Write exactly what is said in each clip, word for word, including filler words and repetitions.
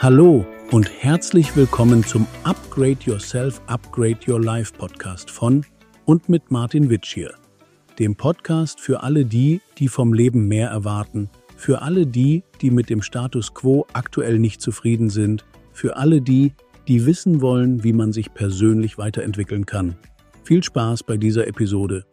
Hallo und herzlich willkommen zum Upgrade Yourself, Upgrade Your Life Podcast von und mit Martin Witsch hier, dem Podcast für alle die, die vom Leben mehr erwarten, für alle die, die mit dem Status quo aktuell nicht zufrieden sind, für alle die, die wissen wollen, wie man sich persönlich weiterentwickeln kann. Viel Spaß bei dieser Episode.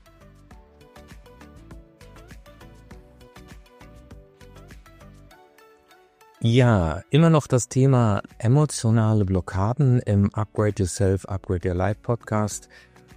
Ja, immer noch das Thema emotionale Blockaden im Upgrade Yourself, Upgrade Your Life Podcast.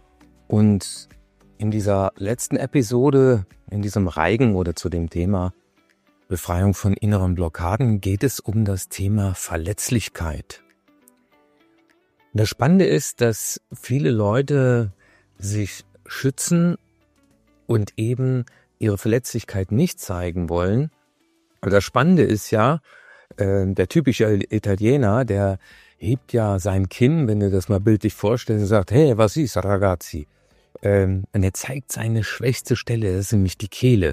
Und in dieser letzten Episode, in diesem Reigen oder zu dem Thema Befreiung von inneren Blockaden, geht es um das Thema Verletzlichkeit. Und das Spannende ist, dass viele Leute sich schützen und eben ihre Verletzlichkeit nicht zeigen wollen. Und das Spannende ist ja, der typische Italiener, der hebt ja sein Kinn, wenn du das mal bildlich vorstellst, und sagt, hey, was ist, ragazzi? Und er zeigt seine schwächste Stelle, das ist nämlich die Kehle.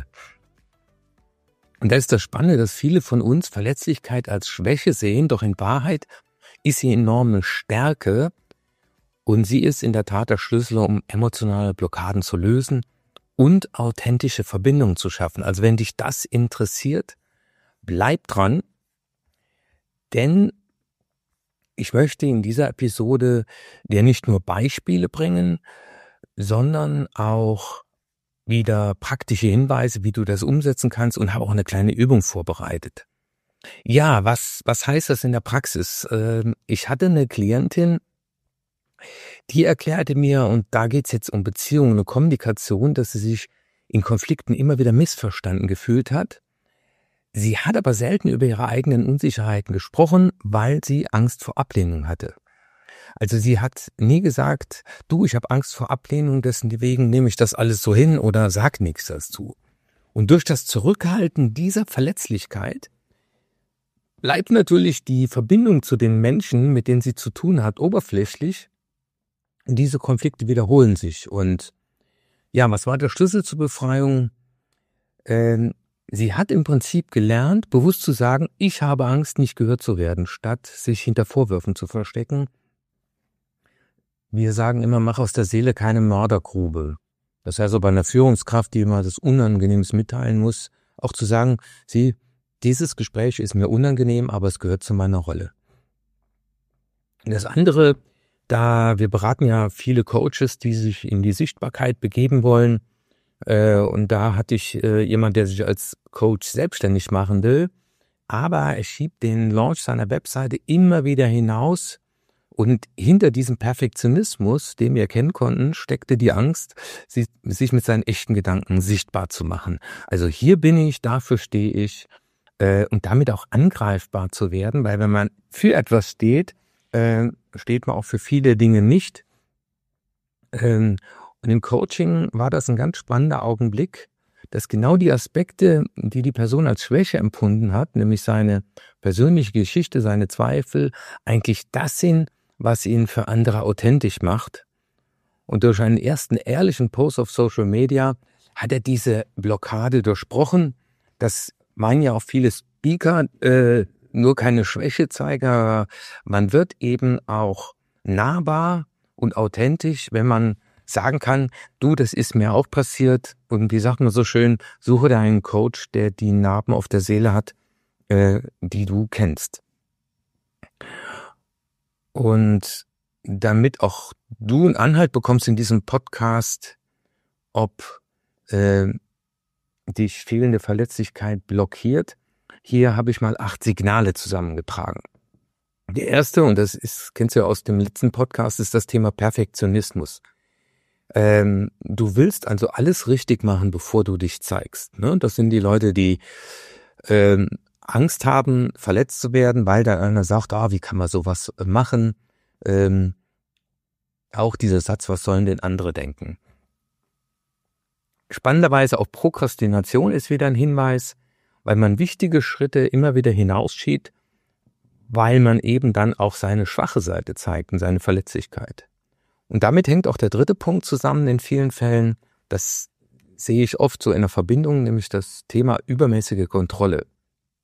Und da ist das Spannende, dass viele von uns Verletzlichkeit als Schwäche sehen, doch in Wahrheit ist sie enorme Stärke und sie ist in der Tat der Schlüssel, um emotionale Blockaden zu lösen und authentische Verbindungen zu schaffen. Also wenn dich das interessiert, bleib dran. Denn ich möchte in dieser Episode dir nicht nur Beispiele bringen, sondern auch wieder praktische Hinweise, wie du das umsetzen kannst, und habe auch eine kleine Übung vorbereitet. Ja, was, was heißt das in der Praxis? Ich hatte eine Klientin, die erklärte mir, und da geht es jetzt um Beziehungen und Kommunikation, dass sie sich in Konflikten immer wieder missverstanden gefühlt hat. Sie hat aber selten über ihre eigenen Unsicherheiten gesprochen, weil sie Angst vor Ablehnung hatte. Also sie hat nie gesagt, du, ich habe Angst vor Ablehnung, deswegen nehme ich das alles so hin oder sag nichts dazu. Und durch das Zurückhalten dieser Verletzlichkeit bleibt natürlich die Verbindung zu den Menschen, mit denen sie zu tun hat, oberflächlich. Und diese Konflikte wiederholen sich. Und ja, was war der Schlüssel zur Befreiung? Ähm, Sie hat im Prinzip gelernt, bewusst zu sagen, ich habe Angst, nicht gehört zu werden, statt sich hinter Vorwürfen zu verstecken. Wir sagen immer, mach aus der Seele keine Mördergrube. Das heißt, also bei einer Führungskraft, die immer das Unangenehmes mitteilen muss, auch zu sagen, sie, dieses Gespräch ist mir unangenehm, aber es gehört zu meiner Rolle. Und das andere, da wir beraten ja viele Coaches, die sich in die Sichtbarkeit begeben wollen, und da hatte ich äh, jemand, der sich als Coach selbstständig machen will, aber er schiebt den Launch seiner Webseite immer wieder hinaus, und hinter diesem Perfektionismus, den wir erkennen konnten, steckte die Angst, sie, sich mit seinen echten Gedanken sichtbar zu machen. Also hier bin ich, dafür stehe ich, äh, und damit auch angreifbar zu werden, weil wenn man für etwas steht, äh, steht man auch für viele Dinge nicht. Ähm, Und im Coaching war das ein ganz spannender Augenblick, dass genau die Aspekte, die die Person als Schwäche empfunden hat, nämlich seine persönliche Geschichte, seine Zweifel, eigentlich das sind, was ihn für andere authentisch macht. Und durch einen ersten ehrlichen Post auf Social Media hat er diese Blockade durchbrochen. Das meinen ja auch viele Speaker, äh, nur keine Schwäche zeigen, aber man wird eben auch nahbar und authentisch, wenn man sagen kann, du, das ist mir auch passiert, und wie sagt man so schön, suche dir einen Coach, der die Narben auf der Seele hat, äh, die du kennst. Und damit auch du einen Anhalt bekommst in diesem Podcast, ob äh, dich fehlende Verletzlichkeit blockiert, hier habe ich mal acht Signale zusammengetragen. Der erste, und das ist, kennst du ja aus dem letzten Podcast, ist das Thema Perfektionismus. Ähm, du willst also alles richtig machen, bevor du dich zeigst. Ne? Das sind die Leute, die ähm, Angst haben, verletzt zu werden, weil da einer sagt, ah, wie kann man sowas machen? Ähm, auch dieser Satz, was sollen denn andere denken? Spannenderweise auch Prokrastination ist wieder ein Hinweis, weil man wichtige Schritte immer wieder hinausschiebt, weil man eben dann auch seine schwache Seite zeigt und seine Verletzlichkeit. Und damit hängt auch der dritte Punkt zusammen in vielen Fällen. Das sehe ich oft so in der Verbindung, nämlich das Thema übermäßige Kontrolle.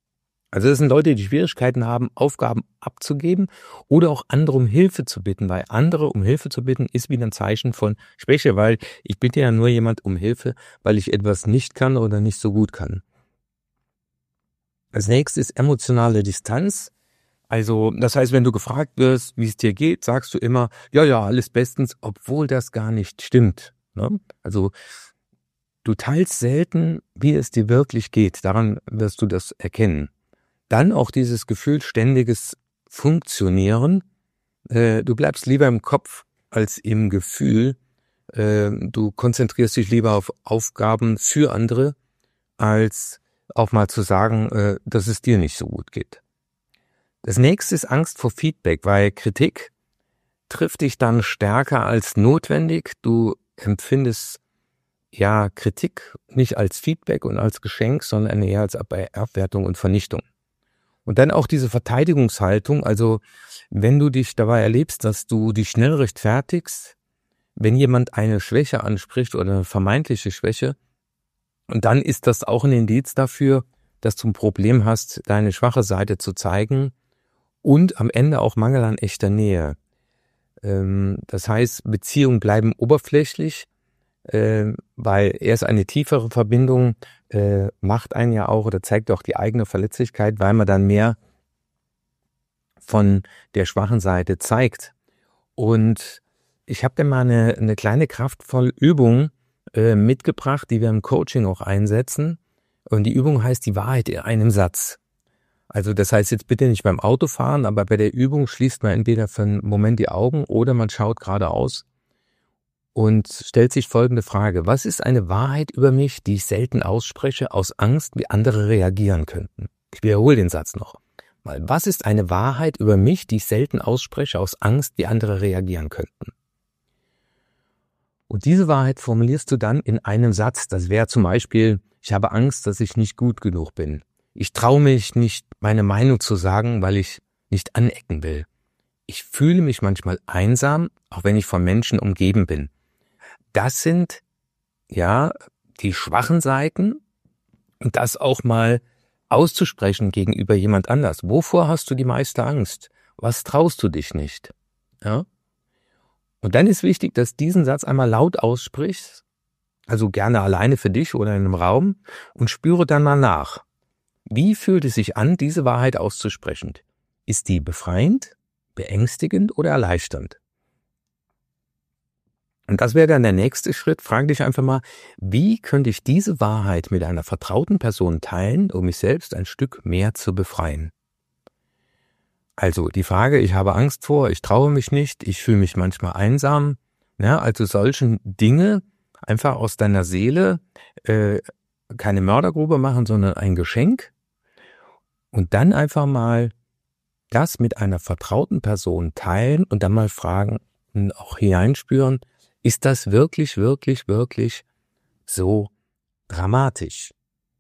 Also das sind Leute, die Schwierigkeiten haben, Aufgaben abzugeben oder auch andere um Hilfe zu bitten, weil andere um Hilfe zu bitten ist wieder ein Zeichen von Schwäche, weil ich bitte ja nur jemand um Hilfe, weil ich etwas nicht kann oder nicht so gut kann. Als nächstes ist emotionale Distanz. Also das heißt, wenn du gefragt wirst, wie es dir geht, sagst du immer, ja, ja, alles bestens, obwohl das gar nicht stimmt. Ne? Also du teilst selten, wie es dir wirklich geht. Daran wirst du das erkennen. Dann auch dieses Gefühl ständiges Funktionieren. Äh, du bleibst lieber im Kopf als im Gefühl. Äh, du konzentrierst dich lieber auf Aufgaben für andere, als auch mal zu sagen, äh, dass es dir nicht so gut geht. Das nächste ist Angst vor Feedback, weil Kritik trifft dich dann stärker als notwendig. Du empfindest ja Kritik nicht als Feedback und als Geschenk, sondern eher als Abwertung und Vernichtung. Und dann auch diese Verteidigungshaltung, also wenn du dich dabei erlebst, dass du dich schnell rechtfertigst, wenn jemand eine Schwäche anspricht oder eine vermeintliche Schwäche, und dann ist das auch ein Indiz dafür, dass du ein Problem hast, deine schwache Seite zu zeigen und am Ende auch Mangel an echter Nähe. Das heißt, Beziehungen bleiben oberflächlich, weil erst eine tiefere Verbindung äh, macht einen ja auch oder zeigt auch die eigene Verletzlichkeit, weil man dann mehr von der schwachen Seite zeigt. Und ich habe dir mal eine, eine kleine kraftvolle Übung äh, mitgebracht, die wir im Coaching auch einsetzen. Und die Übung heißt die Wahrheit in einem Satz. Also das heißt jetzt bitte nicht beim Autofahren, aber bei der Übung schließt man entweder für einen Moment die Augen oder man schaut geradeaus und stellt sich folgende Frage: Was ist eine Wahrheit über mich, die ich selten ausspreche, aus Angst, wie andere reagieren könnten? Ich wiederhole den Satz noch mal. Was ist eine Wahrheit über mich, die ich selten ausspreche, aus Angst, wie andere reagieren könnten? Und diese Wahrheit formulierst du dann in einem Satz. Das wäre zum Beispiel: Ich habe Angst, dass ich nicht gut genug bin. Ich traue mich nicht, meine Meinung zu sagen, weil ich nicht anecken will. Ich fühle mich manchmal einsam, auch wenn ich von Menschen umgeben bin. Das sind ja die schwachen Seiten, und das auch mal auszusprechen gegenüber jemand anders. Wovor hast du die meiste Angst? Was traust du dich nicht? Ja? Und dann ist wichtig, dass du diesen Satz einmal laut aussprichst, also gerne alleine für dich oder in einem Raum, und spüre dann mal nach. Wie fühlt es sich an, diese Wahrheit auszusprechen? Ist die befreiend, beängstigend oder erleichternd? Und das wäre dann der nächste Schritt. Frage dich einfach mal, wie könnte ich diese Wahrheit mit einer vertrauten Person teilen, um mich selbst ein Stück mehr zu befreien? Also die Frage: Ich habe Angst vor, ich traue mich nicht, ich fühle mich manchmal einsam. Ja, also solchen Dinge einfach aus deiner Seele äh, keine Mördergrube machen, sondern ein Geschenk. Und dann einfach mal das mit einer vertrauten Person teilen und dann mal fragen und auch hineinspüren: Ist das wirklich, wirklich, wirklich so dramatisch?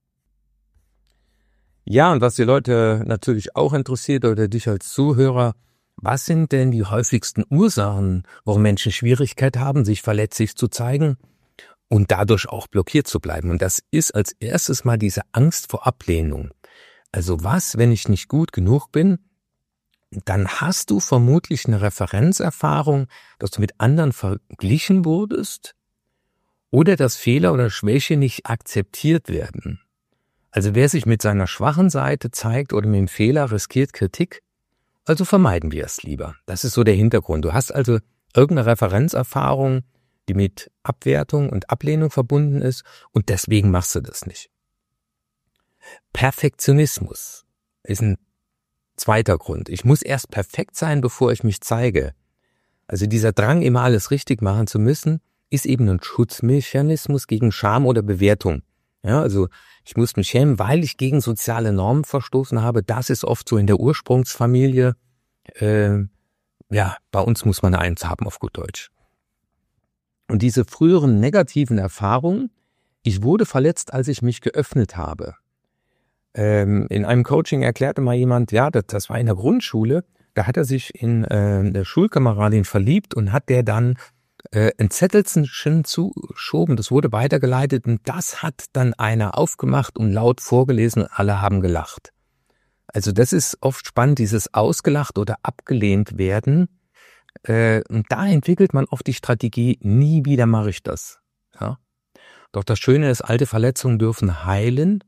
Ja, und was die Leute natürlich auch interessiert oder dich als Zuhörer: Was sind denn die häufigsten Ursachen, warum Menschen Schwierigkeit haben, sich verletzlich zu zeigen und dadurch auch blockiert zu bleiben? Und das ist als erstes mal diese Angst vor Ablehnung. Also was, wenn ich nicht gut genug bin? Dann hast du vermutlich eine Referenzerfahrung, dass du mit anderen verglichen wurdest oder dass Fehler oder Schwäche nicht akzeptiert werden. Also wer sich mit seiner schwachen Seite zeigt oder mit dem Fehler, riskiert Kritik. Also vermeiden wir es lieber. Das ist so der Hintergrund. Du hast also irgendeine Referenzerfahrung, die mit Abwertung und Ablehnung verbunden ist, und deswegen machst du das nicht. Perfektionismus ist ein zweiter Grund. Ich muss erst perfekt sein, bevor ich mich zeige. Also dieser Drang, immer alles richtig machen zu müssen, ist eben ein Schutzmechanismus gegen Scham oder Bewertung. Ja, also ich muss mich schämen, weil ich gegen soziale Normen verstoßen habe. Das ist oft so in der Ursprungsfamilie. Äh, ja, bei uns muss man eins haben, auf gut Deutsch. Und diese früheren negativen Erfahrungen: Ich wurde verletzt, als ich mich geöffnet habe. Ähm, in einem Coaching erklärte mal jemand, ja, das, das war in der Grundschule, da hat er sich in äh, eine Schulkameradin verliebt und hat der dann äh, ein Zettelchen zuschoben, das wurde weitergeleitet und das hat dann einer aufgemacht und laut vorgelesen und alle haben gelacht. Also das ist oft spannend, dieses ausgelacht oder abgelehnt werden. Äh, und da entwickelt man oft die Strategie, nie wieder mache ich das. Ja? Doch das Schöne ist, alte Verletzungen dürfen heilen.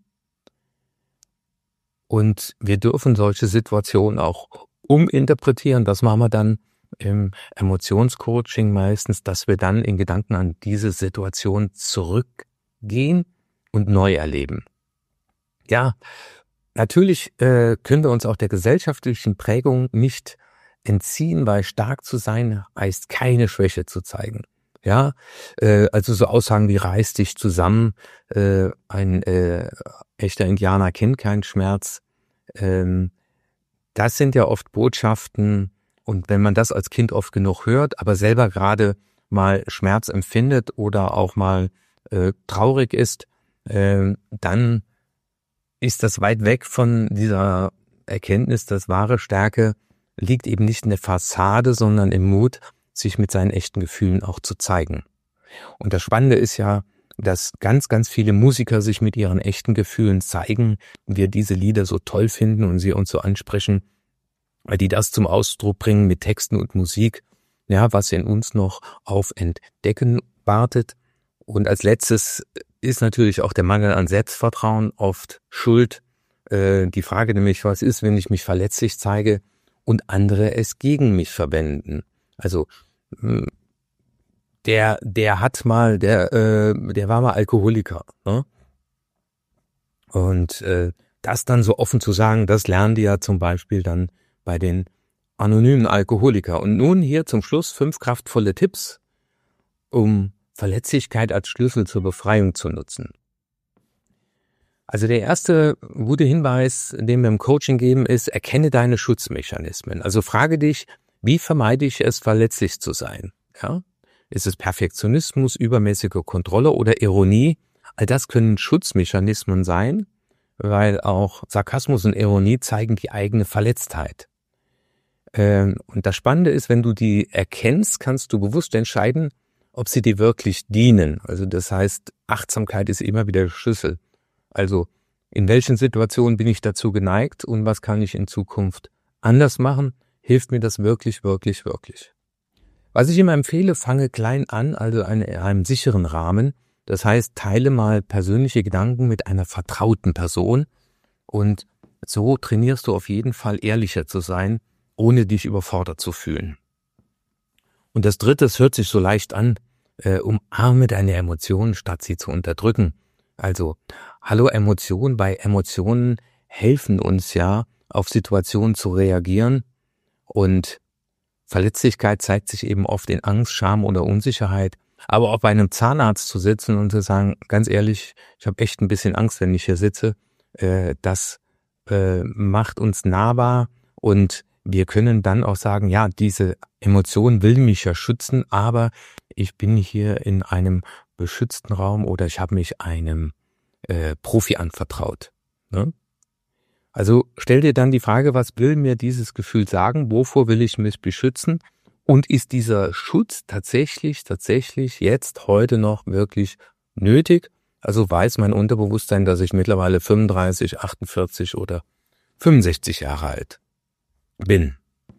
Und wir dürfen solche Situationen auch uminterpretieren. Das machen wir dann im Emotionscoaching meistens, dass wir dann in Gedanken an diese Situation zurückgehen und neu erleben. Ja, natürlich äh, können wir uns auch der gesellschaftlichen Prägung nicht entziehen, weil stark zu sein heißt, keine Schwäche zu zeigen. Ja, äh, also so Aussagen wie reiß dich zusammen, äh, ein äh, echter Indianer kennt keinen Schmerz. Ähm, das sind ja oft Botschaften, und wenn man das als Kind oft genug hört, aber selber gerade mal Schmerz empfindet oder auch mal äh, traurig ist, äh, dann ist das weit weg von dieser Erkenntnis, dass wahre Stärke liegt eben nicht in der Fassade, sondern im Mut, sich mit seinen echten Gefühlen auch zu zeigen. Und das Spannende ist ja, dass ganz, ganz viele Musiker sich mit ihren echten Gefühlen zeigen, wir diese Lieder so toll finden und sie uns so ansprechen, weil die das zum Ausdruck bringen mit Texten und Musik, ja, was in uns noch auf Entdecken wartet. Und als letztes ist natürlich auch der Mangel an Selbstvertrauen oft schuld. Äh, die Frage nämlich, was ist, wenn ich mich verletzlich zeige und andere es gegen mich verwenden? Also der, der hat mal, der, äh, der war mal Alkoholiker, ne? Und äh, das dann so offen zu sagen, das lernen die ja zum Beispiel dann bei den anonymen Alkoholiker. Und nun hier zum Schluss fünf kraftvolle Tipps, um Verletzlichkeit als Schlüssel zur Befreiung zu nutzen. Also der erste gute Hinweis, den wir im Coaching geben, ist, erkenne deine Schutzmechanismen. Also frage dich, wie vermeide ich es, verletzlich zu sein? Ja? Ist es Perfektionismus, übermäßige Kontrolle oder Ironie? All das können Schutzmechanismen sein, weil auch Sarkasmus und Ironie zeigen die eigene Verletztheit. Ähm, und das Spannende ist, wenn du die erkennst, kannst du bewusst entscheiden, ob sie dir wirklich dienen. Also das heißt, Achtsamkeit ist immer wieder der Schlüssel. Also in welchen Situationen bin ich dazu geneigt und was kann ich in Zukunft anders machen? Hilft mir das wirklich, wirklich, wirklich. Was ich immer empfehle, fange klein an, also in einem sicheren Rahmen. Das heißt, teile mal persönliche Gedanken mit einer vertrauten Person und so trainierst du auf jeden Fall ehrlicher zu sein, ohne dich überfordert zu fühlen. Und das Dritte, es hört sich so leicht an, äh, umarme deine Emotionen, statt sie zu unterdrücken. Also, hallo Emotion, bei Emotionen helfen uns ja, auf Situationen zu reagieren. Und Verletzlichkeit zeigt sich eben oft in Angst, Scham oder Unsicherheit. Aber auch bei einem Zahnarzt zu sitzen und zu sagen, ganz ehrlich, ich habe echt ein bisschen Angst, wenn ich hier sitze, äh, das äh, macht uns nahbar und wir können dann auch sagen, ja, diese Emotion will mich ja schützen, aber ich bin hier in einem beschützten Raum oder ich habe mich einem äh, Profi anvertraut. Ne? Also stell dir dann die Frage, was will mir dieses Gefühl sagen? Wovor will ich mich beschützen? Und ist dieser Schutz tatsächlich, tatsächlich jetzt, heute noch wirklich nötig? Also weiß mein Unterbewusstsein, dass ich mittlerweile fünfunddreißig, achtundvierzig oder fünfundsechzig Jahre alt bin.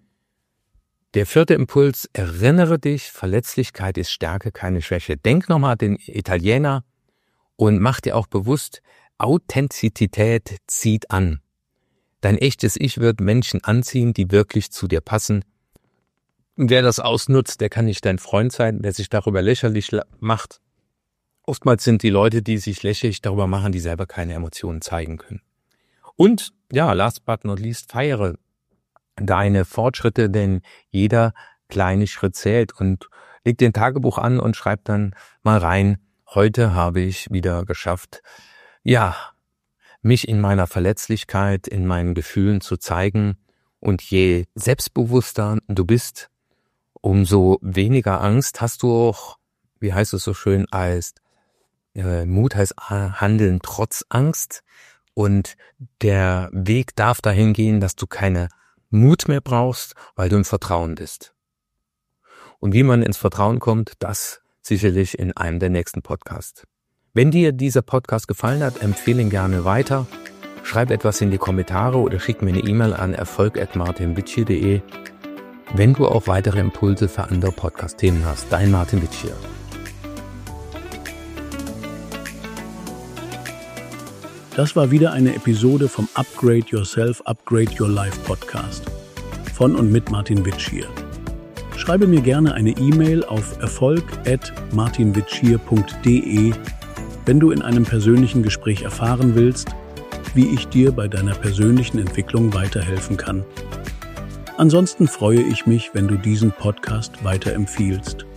Der vierte Impuls, erinnere dich, Verletzlichkeit ist Stärke, keine Schwäche. Denk nochmal an den Italiener und mach dir auch bewusst, Authentizität zieht an. Dein echtes Ich wird Menschen anziehen, die wirklich zu dir passen. Wer das ausnutzt, der kann nicht dein Freund sein, wer sich darüber lächerlich macht. Oftmals sind die Leute, die sich lächerlich darüber machen, die selber keine Emotionen zeigen können. Und, ja, last but not least, feiere deine Fortschritte, denn jeder kleine Schritt zählt und leg den Tagebuch an und schreib dann mal rein, heute habe ich wieder geschafft, ja, mich in meiner Verletzlichkeit, in meinen Gefühlen zu zeigen. Und je selbstbewusster du bist, umso weniger Angst hast du auch, wie heißt es so schön, als äh, Mut heißt Handeln trotz Angst. Und der Weg darf dahin gehen, dass du keine Mut mehr brauchst, weil du im Vertrauen bist. Und wie man ins Vertrauen kommt, das sicherlich in einem der nächsten Podcasts. Wenn dir dieser Podcast gefallen hat, empfehle ihn gerne weiter schreib etwas in die Kommentare oder schick mir eine E-Mail an erfolg at martin witschier punkt de, wenn du auch weitere Impulse für andere Podcast-Themen hast. Dein Martin Witschier. Das war wieder eine Episode vom Upgrade Yourself, Upgrade Your Life Podcast von und mit Martin Witschier. Schreibe mir gerne eine E-Mail auf erfolg at martin witschier punkt de, wenn du in einem persönlichen Gespräch erfahren willst, wie ich dir bei deiner persönlichen Entwicklung weiterhelfen kann. Ansonsten freue ich mich, wenn du diesen Podcast weiterempfiehlst.